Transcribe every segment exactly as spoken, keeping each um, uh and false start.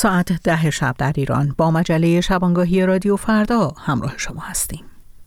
ساعت ده شب در ایران با مجله شبانگاهی رادیو فردا همراه شما هستیم.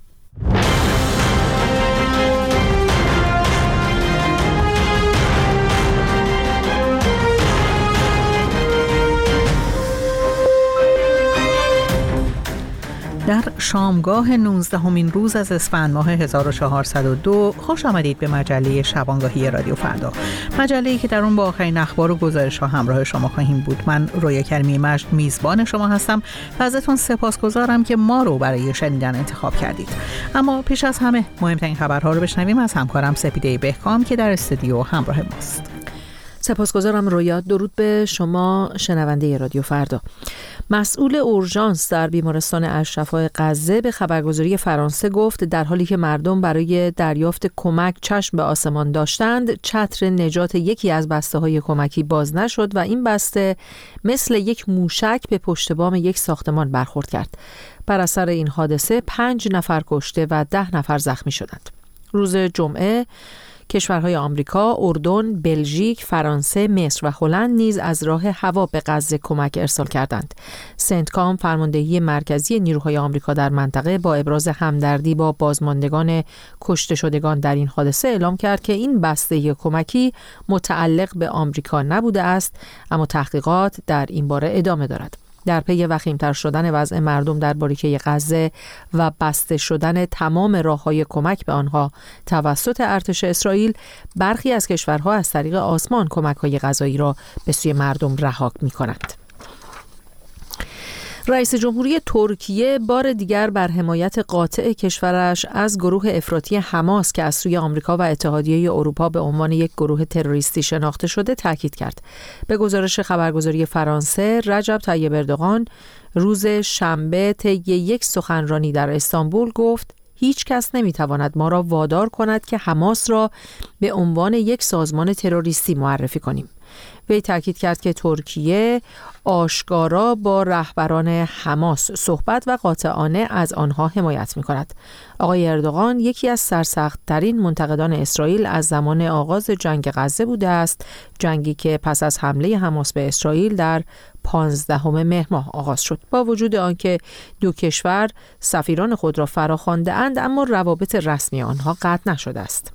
در شامگاه نوزدهمین روز از اسفند ماه هزار و چهارصد و دو خوش آمدید به مجله شبانگاهی رادیو فردا، مجله‌ای که در اون با آخرین اخبار و گزارش‌ها همراه شما خواهیم بود. من رویا کریمی مجد میزبان شما هستم و ازتون سپاسگزارم که ما رو برای شنیدن انتخاب کردید. اما پیش از همه مهمترین خبرها رو بشنویم از همکارم سپیده بهکام که در استودیو همراه ماست. سپاسگزارم رویا. درود به شما شنونده رادیو فردا. مسئول اورژانس در بیمارستان الشفا غزه به خبرگزاری فرانسه گفت در حالی که مردم برای دریافت کمک چشم به آسمان داشتند، چتر نجات یکی از بسته‌های کمکی باز نشد و این بسته مثل یک موشک به پشت بام یک ساختمان برخورد کرد. بر اثر این حادثه پنج نفر کشته و ده نفر زخمی شدند. روز جمعه کشورهای آمریکا، اردن، بلژیک، فرانسه، مصر و هلند نیز از راه هوا به غزه کمک ارسال کردند. سنتکام، فرماندهی مرکزی نیروهای آمریکا در منطقه، با ابراز همدردی با بازماندگان کشته شدگان در این حادثه اعلام کرد که این بسته کمکی متعلق به آمریکا نبوده است، اما تحقیقات در این باره ادامه دارد. در پی وخیم‌تر شدن وضع مردم در باریکه غزه و بسته شدن تمام راه‌های کمک به آنها توسط ارتش اسرائیل، برخی از کشورها از طریق آسمان کمک‌های غذایی را به سوی مردم رها می‌کنند. رئیس جمهوری ترکیه بار دیگر بر حمایت قاطع کشورش از گروه افراطی حماس که از سوی آمریکا و اتحادیه اروپا به عنوان یک گروه تروریستی شناخته شده تاکید کرد. به گزارش خبرگزاری فرانسه، رجب طیب اردوغان روز شنبه طی یک سخنرانی در استانبول گفت هیچ کس نمیتواند ما را وادار کند که حماس را به عنوان یک سازمان تروریستی معرفی کنیم. وی تاکید کرد که ترکیه آشکارا با رهبران حماس صحبت و قاطعانه از آنها حمایت می‌کند. آقای اردوغان یکی از سرسخت‌ترین منتقدان اسرائیل از زمان آغاز جنگ غزه بوده است، جنگی که پس از حمله حماس به اسرائیل در پانزدهم مهر ماه آغاز شد. با وجود آنکه دو کشور سفیران خود را فراخوانده‌اند، اما روابط رسمی آنها قطع نشده است.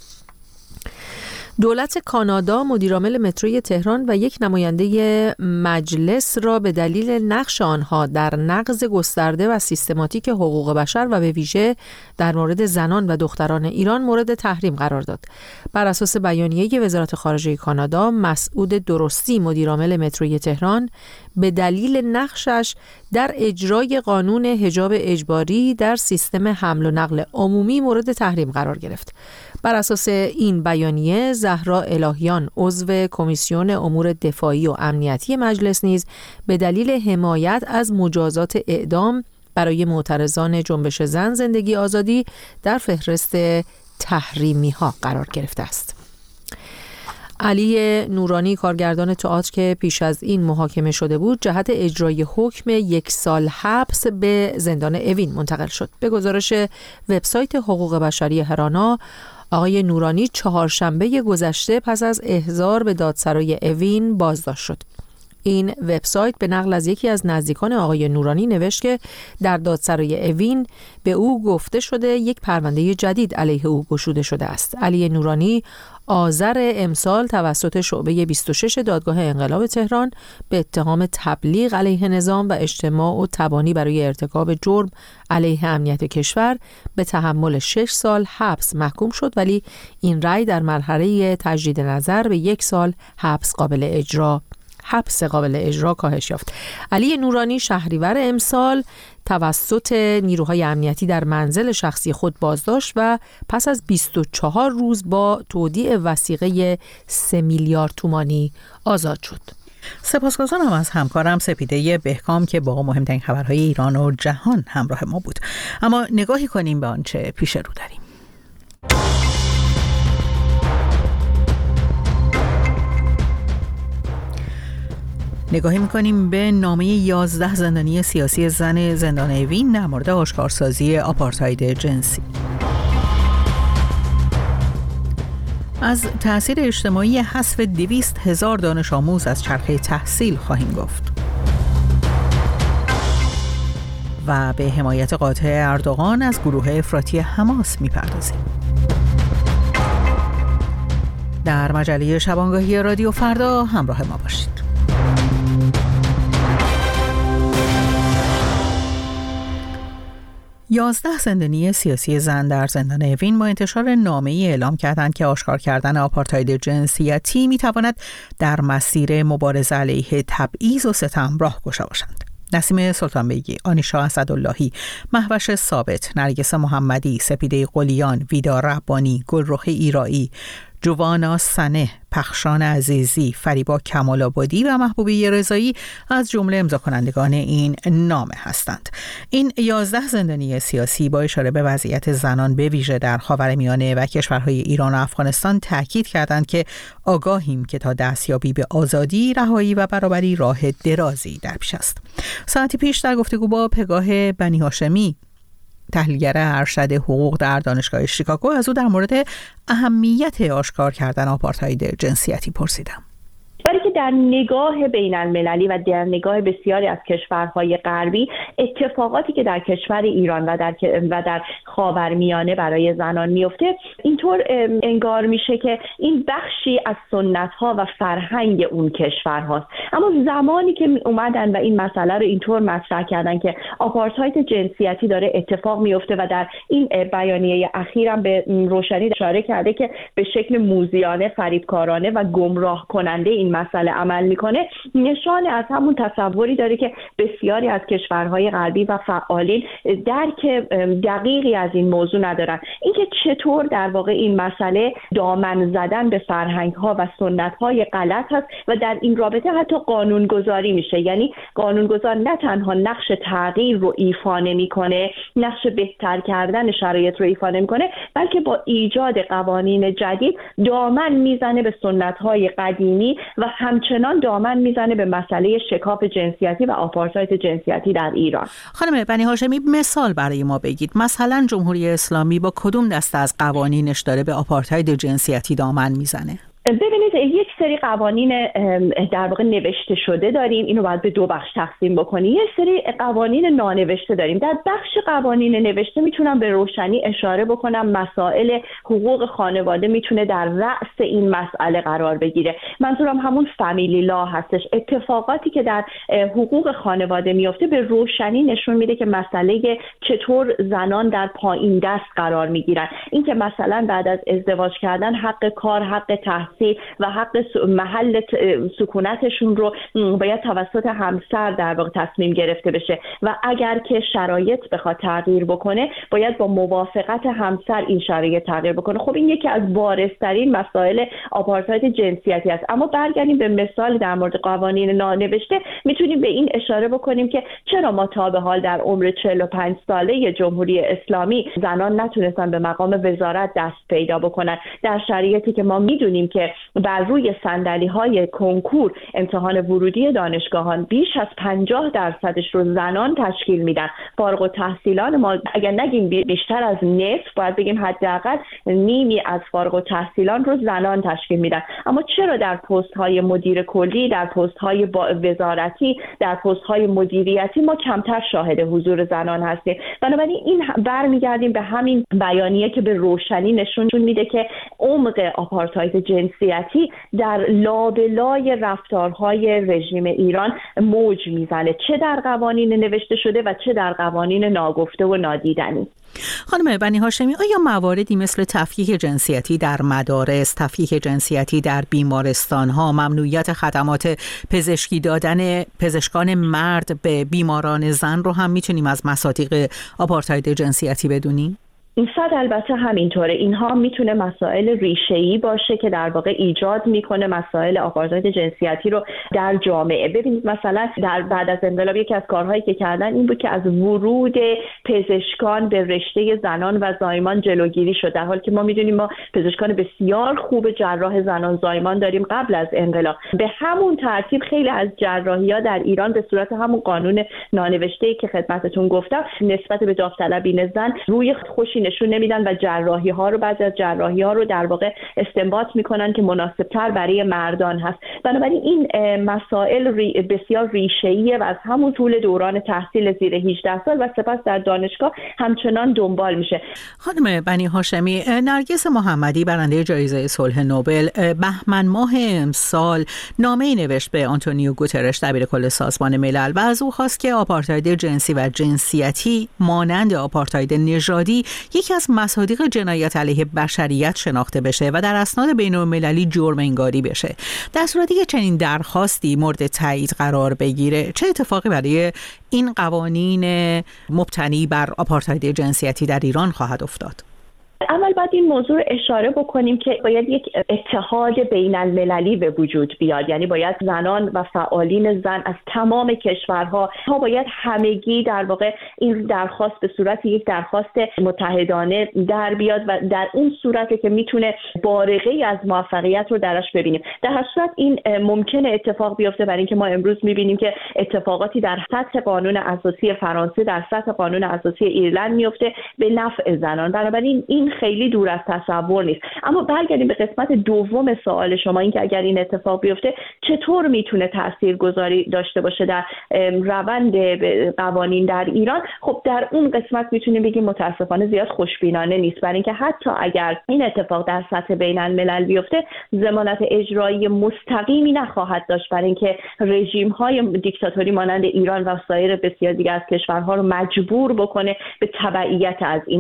دولت کانادا مدیرعامل متروی تهران و یک نماینده مجلس را به دلیل نقش آنها در نقض گسترده و سیستماتیک حقوق بشر و به ویژه در مورد زنان و دختران ایران مورد تحریم قرار داد. بر اساس بیانیه وزارت خارجه کانادا، مسعود درستی مدیرعامل متروی تهران به دلیل نقشش در اجرای قانون حجاب اجباری در سیستم حمل و نقل عمومی مورد تحریم قرار گرفت. بر اساس این بیانیه، زهرا الهیان عضو کمیسیون امور دفاعی و امنیتی مجلس نیز به دلیل حمایت از مجازات اعدام برای معترضان جنبش زن زندگی آزادی در فهرست تحریمی ها قرار گرفته است. علی نورانی، کارگردان تئاتر که پیش از این محاکمه شده بود، جهت اجرای حکم یک سال حبس به زندان اوین منتقل شد. به گزارش وبسایت حقوق بشری هرانا، آقای نورانی چهارشنبه گذشته پس از احضار به دادسرای اوین بازداشت شد. این وبسایت به نقل از یکی از نزدیکان آقای نورانی نوشت که در دادسرای اوین به او گفته شده یک پرونده جدید علیه او گشوده شده است. علی نورانی آذر امسال توسط شعبه بیست و شش دادگاه انقلاب تهران به اتهام تبلیغ علیه نظام و اجتماع و تبانی برای ارتکاب جرم علیه امنیت کشور به تحمل شش سال حبس محکوم شد، ولی این رأی در مرحله تجدید نظر به یک سال حبس قابل اجرا حبس قابل اجرا کاهش یافت. علی نورانی شهریور امسال توسط نیروهای امنیتی در منزل شخصی خود بازداشت و پس از بیست و چهار روز با تودیع وثیقه سه میلیارد تومانی آزاد شد. سپاسگزارم از همکارم سپیده بهکام که با مهمترین خبرهای ایران و جهان همراه ما بود. اما نگاهی کنیم به آنچه پیش رو داریم. نگاهی میکنیم به نامه یازده زندانی سیاسی زن زندان اوین در مورد آشکارسازی آپارتاید جنسی. از تأثیر اجتماعی حذف دویست هزار دانش آموز از چرخه تحصیل خواهیم گفت. و به حمایت قاطع اردوغان از گروه افراطی حماس می‌پردازیم. در مجله شبانگاهی رادیو فردا همراه ما باشید. یازده زندانی سیاسی زن در زندان اوین با انتشار نامه‌ای اعلام کردند که آشکار کردن آپارتاید جنسیتی می‌تواند در مسیر مبارزه علیه تبعیض و ستم راهگشا باشند. نسیم سلطان بیگی، آنیشا اسداللهی، مهوش ثابت، نرگس محمدی، سپیده قلیان، ویدا ربانی، گلرخ ایرایی، جوانا سنه، پخشان عزیزی، فریبا کمال‌آبادی و محبوبی رضایی از جمله امضا کنندگان این نامه هستند. این یازده زندانی سیاسی با اشاره به وضعیت زنان به ویژه در خاورمیانه و کشورهای ایران و افغانستان تاکید کردند که آگاهیم که تا دستیابی به آزادی، رهایی و برابری راه درازی در پیش است. ساعتی پیش در گفتگو با پگاه بنی هاشمی، تحلیلگر ارشد حقوق در دانشگاه شیکاگو، از او در مورد اهمیت آشکار کردن آپارتاید جنسیتی پرسیدم. ولی که در نگاه بین المللی و در نگاه بسیاری از کشورهای غربی اتفاقاتی که در کشور ایران و در و در خاورمیانه برای زنان میفته اینطور انگار میشه که این بخشی از سنت‌ها و فرهنگ اون کشورهاست. اما زمانی که اومدن و این مسئله رو اینطور مطرح کردن که آپارتاید جنسیتی داره اتفاق میفته و در این بیانیه اخیرم به روشنی اشاره کرده که به شکل موذیانه، فریبکارانه و گمراه کننده این مسئله عمل میکنه، نشان از همون تصوری داره که بسیاری از کشورهای غربی و فعالین درک دقیقی از این موضوع ندارن. اینکه چطور در واقع این مسئله دامن زدن به فرهنگ‌ها و سنت‌های غلط هست و در این رابطه حتی قانونگذاری میشه. یعنی قانونگذار نه تنها نقش تغییر رو ایفا نمیکنه، نقش بهتر کردن شرایط رو ایفا نمیکنه، بلکه با ایجاد قوانین جدید دامن میزنه به سنت‌های قدیمی و همچنان دامن میزنه به مسئله شکاف جنسیتی و آپارتاید جنسیتی در ایران. خانم بنی هاشمی، مثال برای ما بگید. مثلا جمهوری اسلامی با کدوم دسته از قوانینش داره به آپارتاید جنسیتی دامن میزنه؟ ببینید، یک سری قوانین در واقع نوشته شده داریم، اینو باید به دو بخش تقسیم بکنیم. یک سری قوانین نانوشته داریم. در بخش قوانین نوشته میتونم به روشنی اشاره بکنم مسائل حقوق خانواده میتونه در رأس این مسئله قرار بگیره. منظورم همون فامیلی لا هستش. اتفاقاتی که در حقوق خانواده میفته به روشنی نشون میده که مسئله چطور زنان در پایین دست قرار میگیرن. این که مثلا بعد از ازدواج کردن حق کار، حق تحصیل و حق محل سکونتشون رو باید توسط همسر در واقع تصمیم گرفته بشه و اگر که شرایط بخواد تغییر بکنه باید با موافقت همسر این شرایط تغییر بکنه. خب این یکی از بارزترین مسائل آپارتاید جنسیتی است. اما برگردیم به مثال در مورد قوانین نانوشته، میتونیم به این اشاره بکنیم که چرا ما تا به حال در عمر چهل و پنج ساله جمهوری اسلامی زنان نتونستن به مقام وزارت دست پیدا بکنن، در شرایطی که ما میدونیم که بر روی صندلی‌های کنکور امتحان ورودی دانشگاهان بیش از پنجاه درصدش رو زنان تشکیل میدن. فارغ التحصیلان ما اگر نگیم بیشتر از نصف، باید بگیم حداقل نیمی از فارغ التحصیلان رو زنان تشکیل میدن. اما چرا در پست‌های مدیر کلی، در پست‌های وزارتی، در پست‌های مدیریتی ما کمتر شاهد حضور زنان هستیم؟ بنابراین این برمیگردیم به همین بیانیه که به روشنی نشون میده که عمق آپارتاید جنسیتی در لابلای رفتارهای رژیم ایران موج میزنه، چه در قوانین نوشته شده و چه در قوانین ناگفته و نادیدنی. خانم بنی هاشمی، آیا مواردی مثل تفکیک جنسیتی در مدارس، تفکیک جنسیتی در بیمارستان‌ها، ممنوعیت خدمات پزشکی دادن پزشکان مرد به بیماران زن رو هم میتونیم از مصادیق آپارتاید جنسیتی بدونیم؟ این صد البته همینطوره. اینها میتونه مسائل ریشه‌ای باشه که در واقع ایجاد میکنه مسائل آپارتاید جنسیتی رو در جامعه. ببینید مثلا در بعد از انقلاب یکی از کارهایی که کردن این بود که از ورود پزشکان به رشته زنان و زایمان جلوگیری شد، در حالی که ما میدونیم ما پزشکان بسیار خوب جراح زنان زایمان داریم قبل از انقلاب. به همون ترتیب خیلی از جراحی‌ها در ایران به صورت همون قانون نانوشته‌ای که خدمتتون گفتم نسبت به داوطلبین زن روی خوشی نشون نمیدن و جراحی ها رو بعضی از جراحی ها رو در واقع استنباط میکنن که مناسب تر برای مردان هست. بنابراین این مسائل ری بسیار ریشه‌ایه و از همون طول دوران تحصیل زیر هجده سال و سپس در دانشگاه همچنان دنبال میشه. خانم بنی هاشمی، نرگس محمدی برنده جایزه صلح نوبل بهمن ماه امسال نامه‌ای نوشت به آنتونیو گوترش دبیرکل سازمان ملل و از او خواست که آپارتاید جنسی و جنسیتی مانند آپارتاید نژادی یکی از مصادیق جنایت علیه بشریت شناخته بشه و در اسناد بین‌المللی جرم انگاری بشه. در صورتی که چنین درخواستی مورد تایید قرار بگیره، چه اتفاقی برای این قوانین مبتنی بر آپارتاید جنسیتی در ایران خواهد افتاد؟ اول باید این موضوع رو اشاره بکنیم که باید یک اتحاد بین المللی به وجود بیاد، یعنی باید زنان و فعالین زن از تمام کشورها ها باید همگی در واقع این درخواست به صورت یک درخواست متحدانه در بیاد و در اون صورتی که میتونه بارقه‌ای از موفقیت رو درش ببینیم. در هر صورت این ممکنه اتفاق بیفته، برای اینکه ما امروز میبینیم که اتفاقاتی در سطح قانون اساسی فرانسه، در سطح قانون اساسی ایرلند میفته به نفع زنان. بنابراین این خیلی دور از تصور نیست. اما برگردیم به قسمت دوم سوال شما، این که اگر این اتفاق بیفته چطور میتونه تاثیرگذاری داشته باشه در روند قوانین در ایران. خب در اون قسمت میتونیم بگیم متاسفانه زیاد خوشبینانه نیست، برای اینکه حتی اگر این اتفاق در سطح بین الملل بیفته ضمانت اجرایی مستقیمی نخواهد داشت، برای اینکه رژیم های دیکتاتوری مانند ایران و سایر بسیار دیگر از کشورها رو مجبور بکنه به تبعیت از این.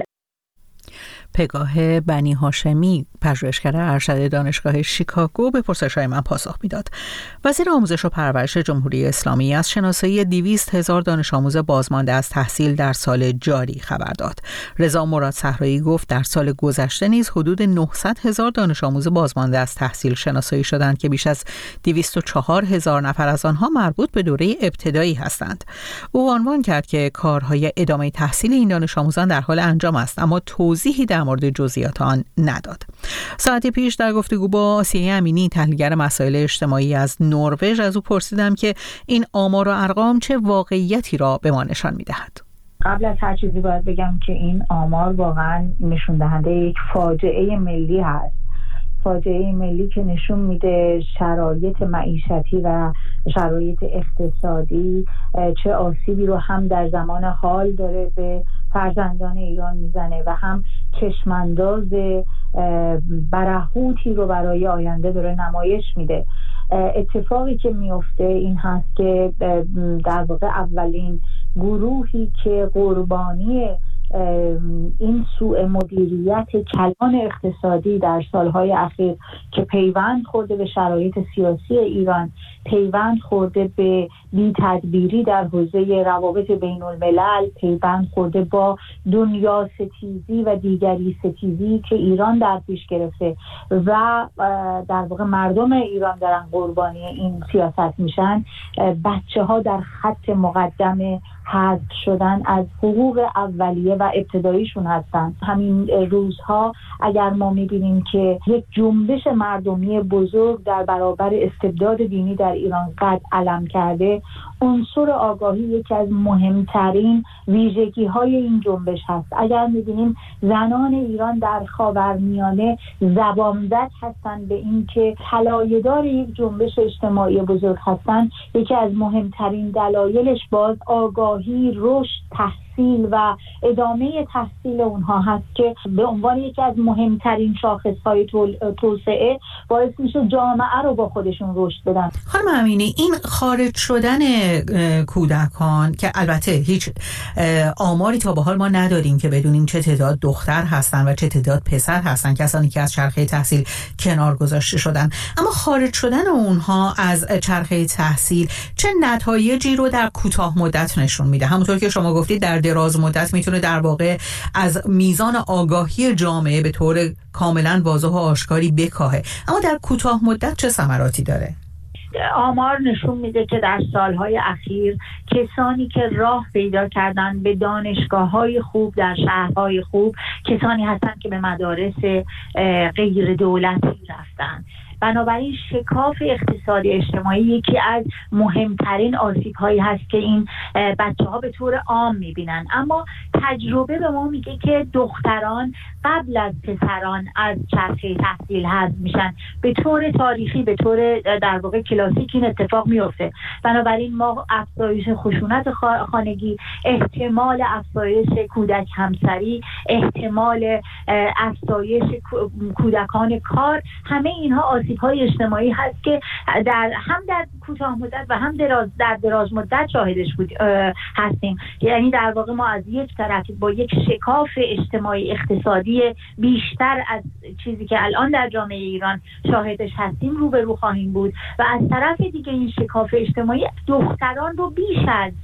پگاه بنی هاشمی، پژوهشگر ارشد دانشگاه شیکاگو، به پرسش‌های من پاسخ میداد. وزیر آموزش و پرورش جمهوری اسلامی از شناسایی دویست هزار دانش آموز بازمانده از تحصیل در سال جاری خبر داد. رضا مراد صحرایی گفت در سال گذشته نیز حدود نهصد هزار دانش آموز بازمانده از تحصیل شناسایی شدند که بیش از دویست و چهار هزار نفر از آنها مربوط به دوره ابتدایی هستند. او عنوان کرد که کارهای ادامه تحصیل این دانش آموزان در حال انجام است، اما توضیحی در مورد جزئیات آن نداد. ساعتی پیش در گفتگو با آسیه امینی، تحلیلگر مسائل اجتماعی از نروژ، از او پرسیدم که این آمار و ارقام چه واقعیتی را به ما نشان می‌دهد. قبل از هر چیزی باید بگم که این آمار واقعا نشون دهنده یک فاجعه ملی هست. فاجعه ملی که نشون میده شرایط معیشتی و شرایط اقتصادی چه آسیبی رو هم در زمان حال داره به فرزندان ایران میزنه و هم چشمانداز برهوتی رو برای آینده داره نمایش میده. اتفاقی که میفته این هست که در واقع اولین گروهی که قربانی این سوء مدیریت کلان اقتصادی در سالهای اخیر که پیوند خورده به شرایط سیاسی ایران، پیوند خورده به بی‌تدبیری در حوزه روابط بین الملل، پیوند خورده با دنیا ستیزی و دیگری ستیزی که ایران در پیش گرفته و در واقع مردم ایران دارن قربانی این سیاست میشن، بچه ها در خط مقدم حذف شدن از حقوق اولیه و ابتداییشون هستن. همین روزها اگر ما میبینیم که یک جنبش مردمی بزرگ در برابر استبداد دینی در ایران قد علم کرده، عنصر آگاهی یکی از مهمترین ویژگی های این جنبش هست. اگر میبینیم زنان ایران در خاورمیانه زبانزد هستن به این که طلایه‌دار یک جنبش اجتماعی بزرگ هستن، یکی از مهمترین دلایلش باز آگاهی، رشد، تحصیل و ادامه تحصیل اونها هست که به عنوان یکی از مهمترین شاخصهای توسعه باعث میشه جامعه رو با خودشون رشد بدن. خانم امینی، این خارج شدن کودکان که البته هیچ آماری تا به حال ما نداریم که بدونیم چه تعداد دختر هستن و چه تعداد پسر هستن، کسانی که از چرخه تحصیل کنار گذاشته شدن، اما خارج شدن اونها از چرخه تحصیل چه نتایجی رو در کوتاه مدت نشون میده؟ همونطور که شما گفتید در دراز مدت میتونه در واقع از میزان آگاهی جامعه به طور کاملا واضح و آشکاری بکاهه، اما در کوتاه مدت چه ثمراتی داره؟ آمار نشون میده که در سالهای اخیر کسانی که راه پیدا کردن به دانشگاه‌های خوب در شهرهای خوب کسانی هستند که به مدارس غیر دولتی رفتن. بنابراین شکاف اقتصادی اجتماعی یکی از مهمترین آسیب‌هایی هست که این بچه‌ها به طور عام می‌بینن. اما تجربه به ما میگه که دختران قبل از پسران از چرخه تحصیل حذف میشن. به طور تاریخی، به طور در واقع کلاسیک این اتفاق میفته. بنابراین ما افزایش خشونت خانگی، احتمال افزایش کودک همسری، احتمال افزایش کودکان کار، همه اینها آسیب‌های اجتماعی هست که در هم در کوتاه مدت و هم دراز در دراز مدت شاهدش بود هستیم. یعنی در واقع ما از یک طرف با یک شکاف اجتماعی اقتصادی بیشتر از چیزی که الان در جامعه ایران شاهدش هستیم روبرو خواهیم بود و از طرف دیگه این شکاف اجتماعی دختران رو بیش از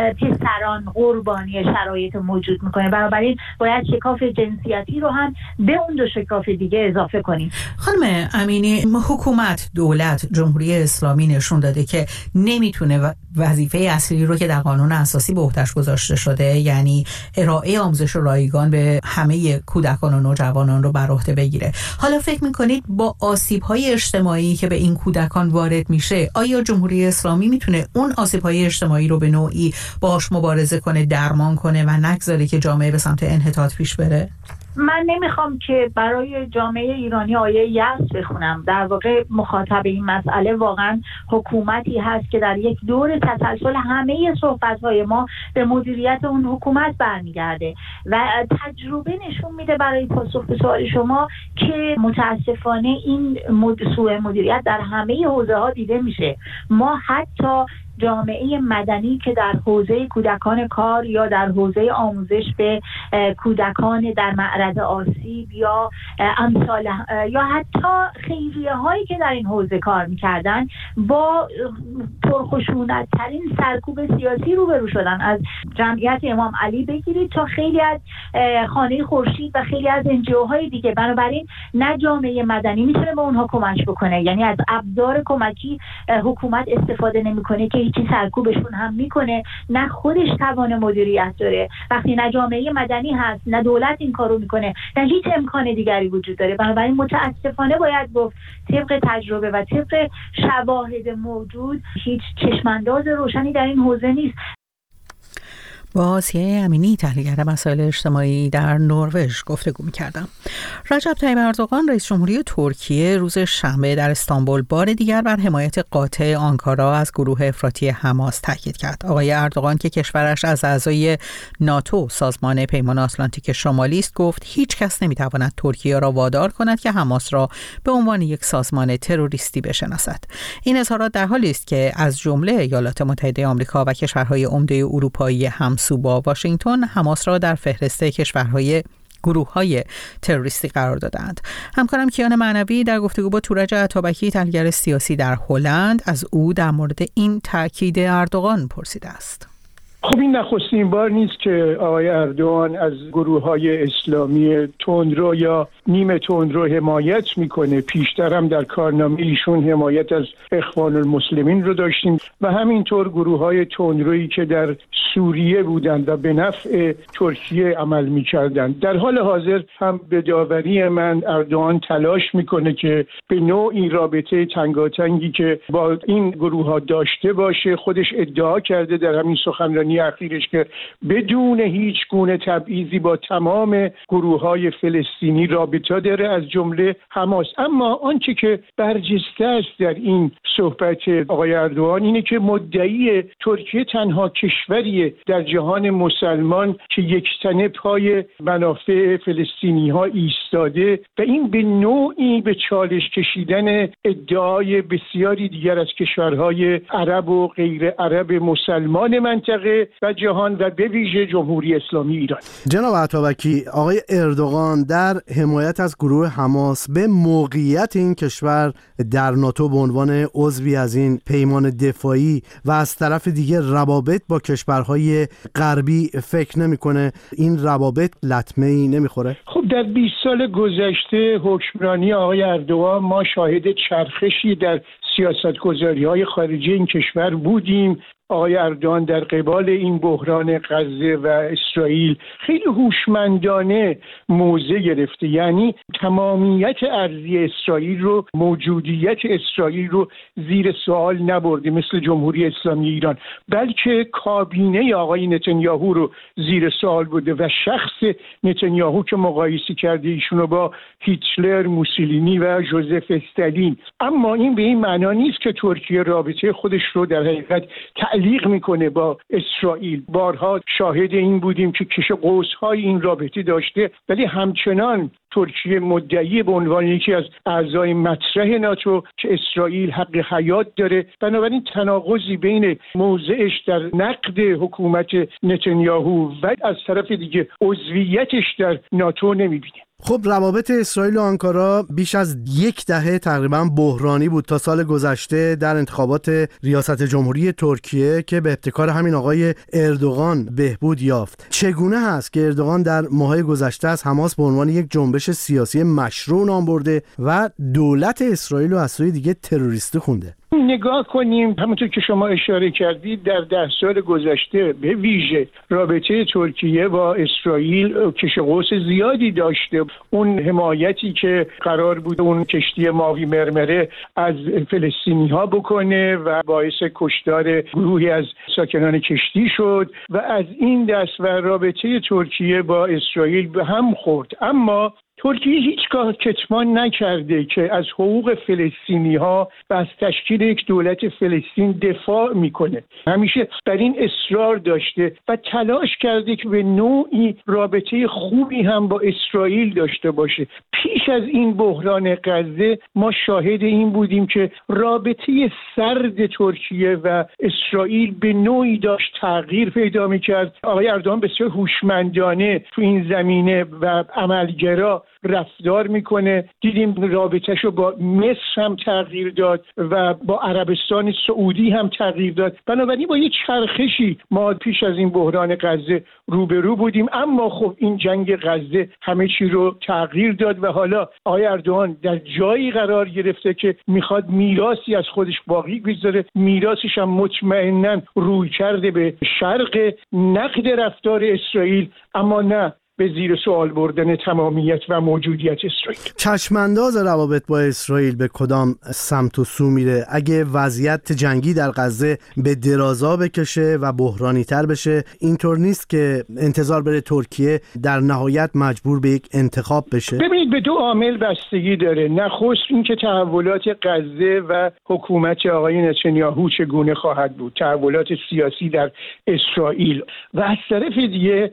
پسران قربانی شرایط موجود میکنه. بنابراین باید شکاف جنسیتی رو هم به اون دو شکاف دیگه اضافه کنیم. خانم امینی، حکومت، دولت، جمهوری اسلامی نشون داده که نمیتونه وظیفه اصلی رو که در قانون اساسی به عهده‌اش گذاشته شده، یعنی ارائه آموزش رایگان به همه کودکان و نوجوانان رو بر عهده بگیره. حالا فکر میکنید با آسیب‌های اجتماعی که به این کودکان وارد میشه، آیا جمهوری اسلامی میتونه اون آسیب‌های اجتماعی رو به نوعی باهاش مبارزه کنه، درمان کنه و نگذاره که جامعه به سمت انحطاط پیش بره؟ من نمیخوام که برای جامعه ایرانی آیه یأس بخونم. در واقع مخاطب این مسئله واقعا حکومتی هست که در یک دور تسلسل همه صحبت‌های ما به مدیریت اون حکومت برمیگرده و تجربه نشون میده برای پاسخ به سوال شما که متاسفانه این سوء مدیریت در همه حوزه‌ها دیده میشه. ما حتی جامعه مدنی که در حوزه کودکان کار یا در حوزه آموزش به کودکان در معرض آسیب یا امثال یا حتی خیریه هایی که در این حوزه کار میکردن با پرخشونت ترین سرکوب سیاسی روبرو شدن. از جمعیت امام علی بگیرید تا خیلی از خانه خورشید و خیلی از انجیو های دیگه. بنابراین نه جامعه مدنی میتونه به اونها کمک بکنه، یعنی از ابزار کمکی حکومت استفاده نمیکنه که هیچی سرکوبشون هم میکنه، نه خودش توان مدیریت داره. وقتی نه جامعه مدنی هست نه دولت این کارو میکنه نه هیچ امکان دیگری وجود داره. بنابراین متاسفانه باید گفت طبق تجربه و طبق شواهد موجود هیچ چشمانداز روشنی در این حوزه نیست. با آسیه امینی، تحلیلگر مسائل اجتماعی در نروژ گفتگو می‌کردم. رجب طیب اردوغان رئیس جمهوری ترکیه روز شنبه در استانبول بار دیگر بر حمایت قاطع آنکارا از گروه افراطی حماس تاکید کرد. آقای اردوغان که کشورش از اعضای ناتو، سازمان پیمان آتلانتیک شمالی است، گفت هیچ کس نمی‌تواند ترکیه را وادار کند که حماس را به عنوان یک سازمان تروریستی بشناسد. این اظهارات در حالی است که از جمله ایالات متحده آمریکا و کشورهای عمده اروپایی هم با واشنگتن حماس را در فهرست کشورهای گروه‌های تروریستی قرار دادند. همکارم کیان معنوی در گفتگو با تورج عطابکی، تحلیلگر سیاسی در هلند، از او در مورد این تاکید اردوغان پرسیده است. خب این نخستین بار نیست که آقای اردوغان از گروه‌های اسلامی تندرو یا نیمه تندرو حمایت میکنه. پیشتر هم در کارنامه ایشون حمایت از اخوان المسلمین رو داشتیم و همینطور گروه‌های تندرویی که در سوریه بودند و به نفع ترکیه عمل میکردند. در حال حاضر هم به داوری من اردوغان تلاش میکنه که به نوعی رابطه تنگاتنگی که با این گروه‌ها داشته باشه. خودش ادعا کرده در همین سخنرانی اخیرش که بدون هیچ گونه تبعیضی با تمام گروه‌های فلسطینی رابطه داره، از جمله حماس. اما آنچه که برجسته است در این صحبت آقای اردوغان اینه که مدعی ترکیه تنها کشوریه در جهان مسلمان که یکتنه پای منافع فلسطینی‌ها ایستاده و این به نوعی به چالش کشیدن ادعای بسیاری دیگر از کشورهای عرب و غیر عرب مسلمان منطقه و جهان و به ویژه جمهوری اسلامی ایران. جناب عطابکی، آقای اردوغان در حمایت از گروه حماس به موقعیت این کشور در ناتو به عنوان عضوی از این پیمان دفاعی و از طرف دیگه روابط با کشورهای غربی فکر نمی‌کنه این روابط لطمه‌ای نمیخوره؟ خب در بیست سال گذشته حکمرانی آقای اردوغان ما شاهد چرخشی در سیاستگذاری‌های خارجی این کشور بودیم. آقای اردوغان در قبال این بحران غزه و اسرائیل خیلی هوشمندانه موضع گرفته، یعنی تمامیت ارضی اسرائیل رو، موجودیت اسرائیل رو زیر سوال نبرده مثل جمهوری اسلامی ایران، بلکه کابینه آقای نتانیاهو رو زیر سوال برده و شخص نتانیاهو که مقایسه کرده ایشون رو با هیتلر، موسولینی و ژوزف استالین. اما این به این معنا نیست که ترکیه رابطه خودش رو در حقیقت تعلیق میکنه با اسرائیل. بارها شاهد این بودیم که کش قوس‌های این رابطه داشته، ولی همچنان ترکیه مدعی به عنوان یکی از اعضای مطرح ناتو که اسرائیل حق حیات داره. بنابراین تناقضی بین موضعش در نقد حکومت نتانیاهو و از طرف دیگه عضویتش در ناتو نمیبینه. خب روابط اسرائیل و آنکارا بیش از یک دهه تقریبا بحرانی بود تا سال گذشته در انتخابات ریاست جمهوری ترکیه که به ابتکار همین آقای اردوغان بهبود یافت. چگونه هست که اردوغان در ماه‌های گذشته از حماس به عنوان یک جنبش سیاسی مشروع نام برده و دولت اسرائیل رو از سوی دیگه تروریستی خونده؟ نگاه کنیم، همونطور که شما اشاره کردید در ده سال گذشته به ویژه رابطه ترکیه با اسرائیل کش قوس زیادی داشته. اون حمایتی که قرار بود اون کشتی ماوی مرمره از فلسطینی ها بکنه و باعث کشتار گروهی از ساکنان کشتی شد و از این دست و رابطه ترکیه با اسرائیل به هم خورد. اما ترکیه هیچگاه کتمان نکرده که از حقوق فلسطینی ها و از تشکیل یک دولت فلسطین دفاع میکنه. همیشه بر این اصرار داشته و تلاش کرده که به نوعی رابطه خوبی هم با اسرائیل داشته باشه. پیش از این بحران غزه ما شاهد این بودیم که رابطه سرد ترکیه و اسرائیل به نوعی داشت تغییر پیدا میکرد. آقای اردوغان بسیار هوشمندانه تو این زمینه و عملگرا رفتار میکنه. دیدیم رابطهشو با مصر هم تغییر داد و با عربستان سعودی هم تغییر داد. بنابراین با یه چرخشی ما پیش از این بحران غزه روبرو بودیم. اما خب این جنگ غزه همه چی رو تغییر داد و حالا آقای اردوغان در جایی قرار گرفته که میخواد میراثی از خودش باقی بذاره. میراثش هم مطمئناً روی کرده به شرق، نقد رفتار اسرائیل، اما نه به زیر سوال بردن تمامیت و موجودیت اسرائیل. چشمانداز روابط با اسرائیل به کدام سمت و سو میره اگه وضعیت جنگی در غزه به درازا بکشه و بحرانی تر بشه؟ اینطور نیست که انتظار بره ترکیه در نهایت مجبور به یک انتخاب بشه؟ ببینید به دو عامل بستگی داره. نخست اینکه تحولات غزه و حکومت آقای نتانیاهو چگونه خواهد بود، تحولات سیاسی در اسرائیل، و از طرف دیگه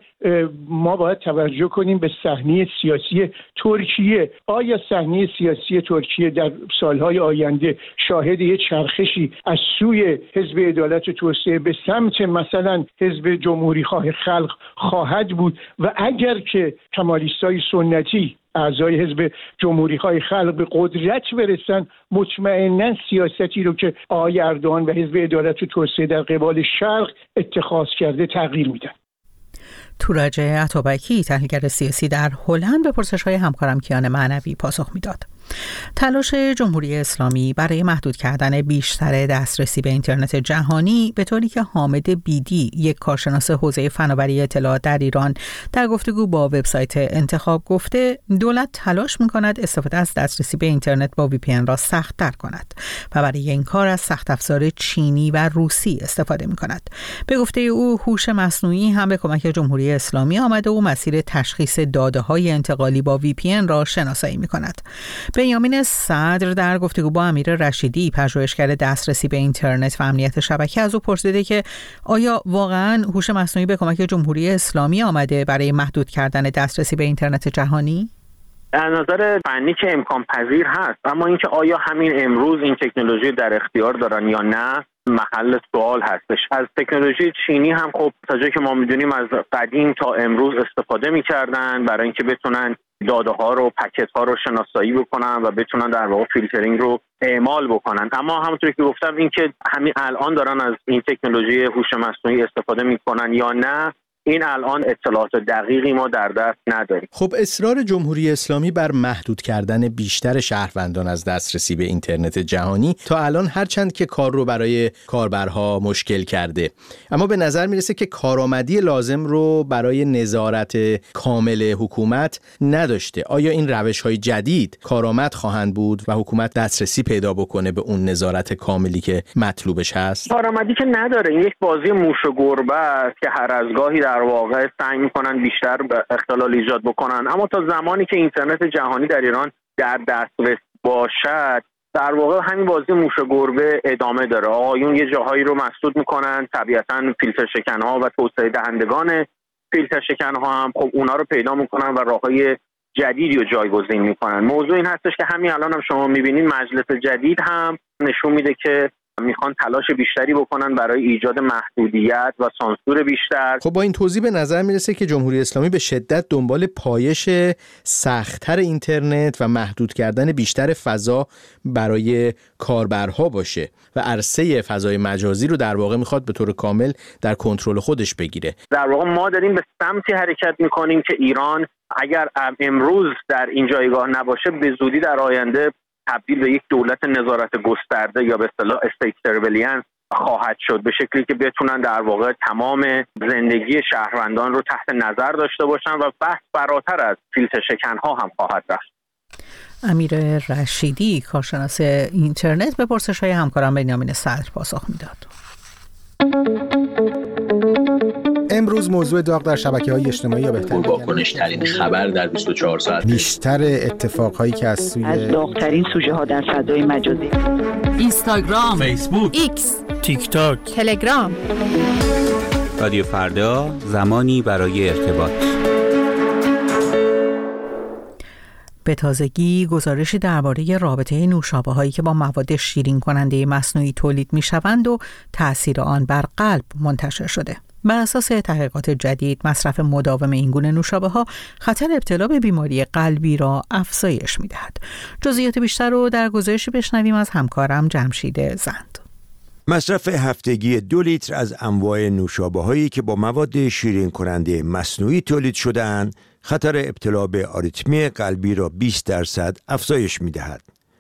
ما باید توجه کنیم به صحنه سیاسی ترکیه. آیا صحنه سیاسی ترکیه در سالهای آینده شاهد یک چرخشی از سوی حزب عدالت و توسعه به سمت مثلا حزب جمهوری خواه خلق خواهد بود؟ و اگر که کمالیستای سنتی اعضای حزب جمهوری خواه خلق به قدرت برسن، مطمئناً سیاستی رو که آقای اردوغان و حزب عدالت و توسعه در قبال شرق اتخاذ کرده تغییر میدن. تورج عطابکی، تحلیلگر سیاسی در هلند، به پرسش‌های همکارم کیان معنوی پاسخ میداد. تلاش جمهوری اسلامی برای محدود کردن بیشتر دسترسی به اینترنت جهانی، به طوری که حامد بیدی، یک کارشناس حوزه فناوری اطلاعات در ایران، در گفتگو با وبسایت انتخاب گفته، دولت تلاش می‌کند استفاده از دسترسی به اینترنت با وی پی ان را سخت‌تر کند و برای این کار از سخت افزار چینی و روسی استفاده می‌کند. به گفته او، هوش مصنوعی هم به کمک جمهوری اسلامی آمده و مسیر تشخیص داده‌های انتقالی با وی پی ان را شناسایی می‌کند. بنیامین صدر در گفتگو با امیر رشیدی، پژوهشگر دسترسی به اینترنت و امنیت شبکه، از او پرسیده که آیا واقعاً هوش مصنوعی به کمک جمهوری اسلامی آمده برای محدود کردن دسترسی به اینترنت جهانی؟ در نظر فنی که امکان پذیر هست، اما اینکه آیا همین امروز این تکنولوژی در اختیار دارن یا نه محل سوال هستش. از تکنولوژی چینی هم خب تا جایی که ما میدونیم از قدیم تا امروز استفاده میکردن برای اینکه بتونن داده ها رو، پکت ها رو شناسایی بکنن و بتونن در واقع فیلترینگ رو اعمال بکنن. اما همونطوری که گفتم، اینکه همین الان دارن از این تکنولوژی هوش مصنوعی استفاده میکنن یا نه این الان اطلاعات دقیقی ما در دست نداریم. خب اصرار جمهوری اسلامی بر محدود کردن بیشتر شهروندان از دسترسی به اینترنت جهانی تا الان هرچند که کار رو برای کاربرها مشکل کرده، اما به نظر میرسه که کارآمدی لازم رو برای نظارت کامل حکومت نداشته. آیا این روش‌های جدید کارآمد خواهند بود و حکومت دسترسی پیدا بکنه به اون نظارت کاملی که مطلوبش هست؟ کارآمدی که نداره. این یک بازی موش و گربه است که هر از گاهی در واقع سعی میکنن بیشتر اختلال ایجاد بکنن، اما تا زمانی که اینترنت جهانی در ایران در دسترس باشد در واقع همین بازی موش و گربه ادامه داره. آقایون یه جاهایی رو مسدود میکنن، طبیعتاً فیلتر شکن‌ها و توسعه دهندگان فیلتر شکن‌ها هم خب اونا رو پیدا میکنن و راههای جدیدی رو جایگزین میکنن. موضوع این هستش که همین الان هم شما میبینید مجلس جدید هم نشون میده که میخوان تلاش بیشتری بکنن برای ایجاد محدودیت و سانسور بیشتر. خب با این توضیح به نظر میرسه که جمهوری اسلامی به شدت دنبال پایش سخت‌تر اینترنت و محدود کردن بیشتر فضا برای کاربرها باشه و عرصه فضای مجازی رو در واقع میخواد به طور کامل در کنترل خودش بگیره. در واقع ما داریم به سمتی حرکت میکنیم که ایران اگر امروز در این جایگاه نباشه به زودی در آینده تبدیل به یک دولت نظارت گسترده یا به اصطلاح استیت سرویلنس خواهد شد، به شکلی که بتونن در واقع تمام زندگی شهروندان رو تحت نظر داشته باشن و بحث فراتر از فیلتر شکن‌ها هم خواهد رفت. امیر رشیدی کارشناس اینترنت به پرسش‌های همکارم بنیامین صدر پاسخ میداد. امروز موضوع داغ در شبکه‌های اجتماعی یا بهتر واکنش ترین خبر در بیست و چهار ساعت، بیشتر اتفاقهایی که از سوی از داغ‌ترین سوژه ها در فضای مجازی، اینستاگرام، فیسبوک، ایکس، تیک تاک، تلگرام. رادیو فردا، زمانی برای ارتباط. به تازگی گزارشی درباره رابطه نوشابه‌هایی که با مواد شیرین کننده مصنوعی تولید می‌شوند و تأثیر آن بر قلب منتشر شده. بر اساس تحقیقات جدید، مصرف مداوم این گونه نوشابه‌ها خطر ابتلا به بیماری قلبی را افزایش می‌دهد. جزئیات بیشتر رو در گزارشی بشنویم از همکارم جمشید زند. مصرف هفتگی دو لیتر از انواع نوشابه‌هایی که با مواد شیرین کننده مصنوعی تولید شده‌اند، خطر ابتلا به آریتمی قلبی را بیست درصد افزایش می‌دهد.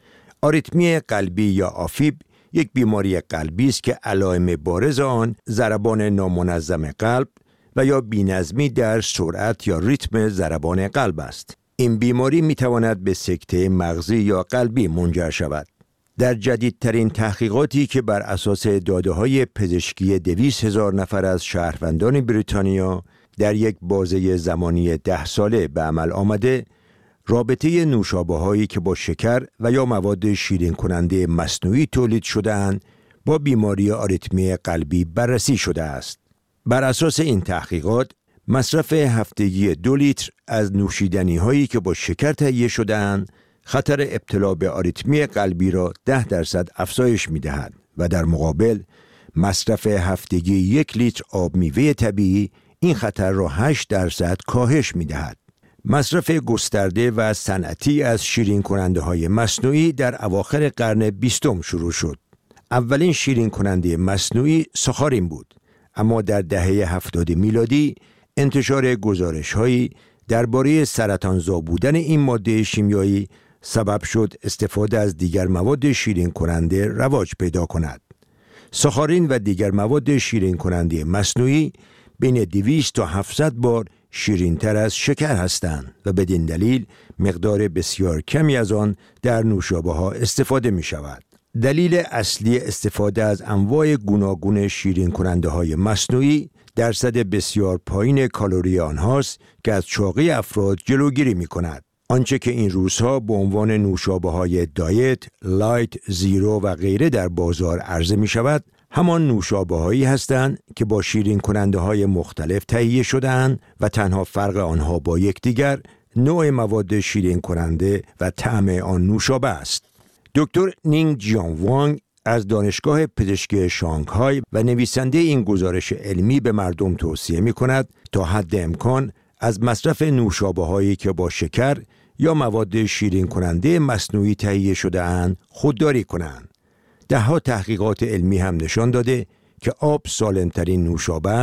آریتمی قلبی یا آفیب یک بیماری قلبی است که علائم بارز آن ضربان نامنظم قلب و یا بی‌نظمی در سرعت یا ریتم ضربان قلب است. این بیماری می‌تواند به سکته مغزی یا قلبی منجر شود. در جدیدترین تحقیقاتی که بر اساس داده‌های پزشکی دویست هزار نفر از شهروندان بریتانیا در یک بازه زمانی ده ساله به عمل آمده، رابطه نوشابه‌هایی که با شکر و یا مواد شیرین کننده مصنوعی تولید شده‌اند با بیماری آریتمی قلبی بررسی شده است. بر اساس این تحقیقات، مصرف هفتگی دو لیتر از نوشیدنی‌هایی که با شکر تهیه شده‌اند خطر ابتلا به آریتمی قلبی را ده درصد افزایش می‌دهد و در مقابل مصرف هفتگی یک لیتر آب میوه طبیعی این خطر را هشت درصد کاهش می‌دهد. مصرف گسترده و صنعتی از شیرین کننده های مصنوعی در اواخر قرن بیستم شروع شد. اولین شیرین کننده مصنوعی ساخارین بود، اما در دهه هفتاد میلادی انتشار گزارش هایی درباره سرطانزا بودن این ماده شیمیایی سبب شد استفاده از دیگر مواد شیرین کننده رواج پیدا کند. ساخارین و دیگر مواد شیرین کننده مصنوعی بین دویست تا هفتصد بار شیرین‌تر از شکر هستند و بدین دلیل مقدار بسیار کمی از آن در نوشابه‌ها استفاده می‌شود. دلیل اصلی استفاده از انواع گوناگون شیرین کننده های مصنوعی درصد بسیار پایین کالری آنهاست که از چاقی افراد جلوگیری می‌کند. آنچه که این روزها به عنوان نوشابه‌های دایت، لایت، زیرو و غیره در بازار عرضه می‌شود، همان نوشابه‌هایی هستند که با شیرین کننده های مختلف تهیه شده‌اند و تنها فرق آنها با یکدیگر نوع مواد شیرین کننده و طعم آن نوشابه است. دکتر نینگ جیان وانگ از دانشگاه پزشکی شانگهای و نویسنده این گزارش علمی به مردم توصیه می‌کند تا حد امکان از مصرف نوشابه‌هایی که با شکر یا مواد شیرین کننده مصنوعی تهیه شده‌اند خودداری کنند. ده‌ها تحقیقات علمی هم نشان داده که آب سالمترین نوشابه است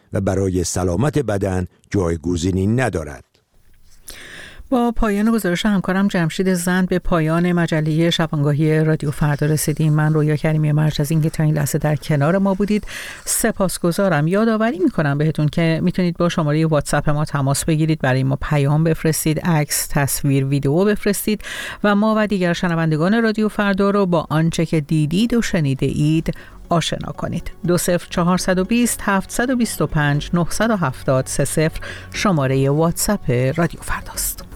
و برای سلامت بدن جایگزینی ندارد. با پایان گزارش همکارم جمشید زند به پایان مجله شبانگاهی رادیو فردا رسیدیم. من رویا کریمی مرج از اینکه تا این لحظه در کنار ما بودید سپاسگزارم. یادآوری میکنم بهتون که میتونید با شماره واتساپ ما تماس بگیرید، برای ما پیام بفرستید، عکس، تصویر، ویدیو بفرستید و ما و دیگر شنوندگان رادیو فردا رو با آنچه که دیدید و شنیده اید آشنا کنید. دو صفر چهارصد و بیست هفتصد و بیست و پنج نهصد و هفتاد سه صفر شماره واتساپ رادیو فرداست.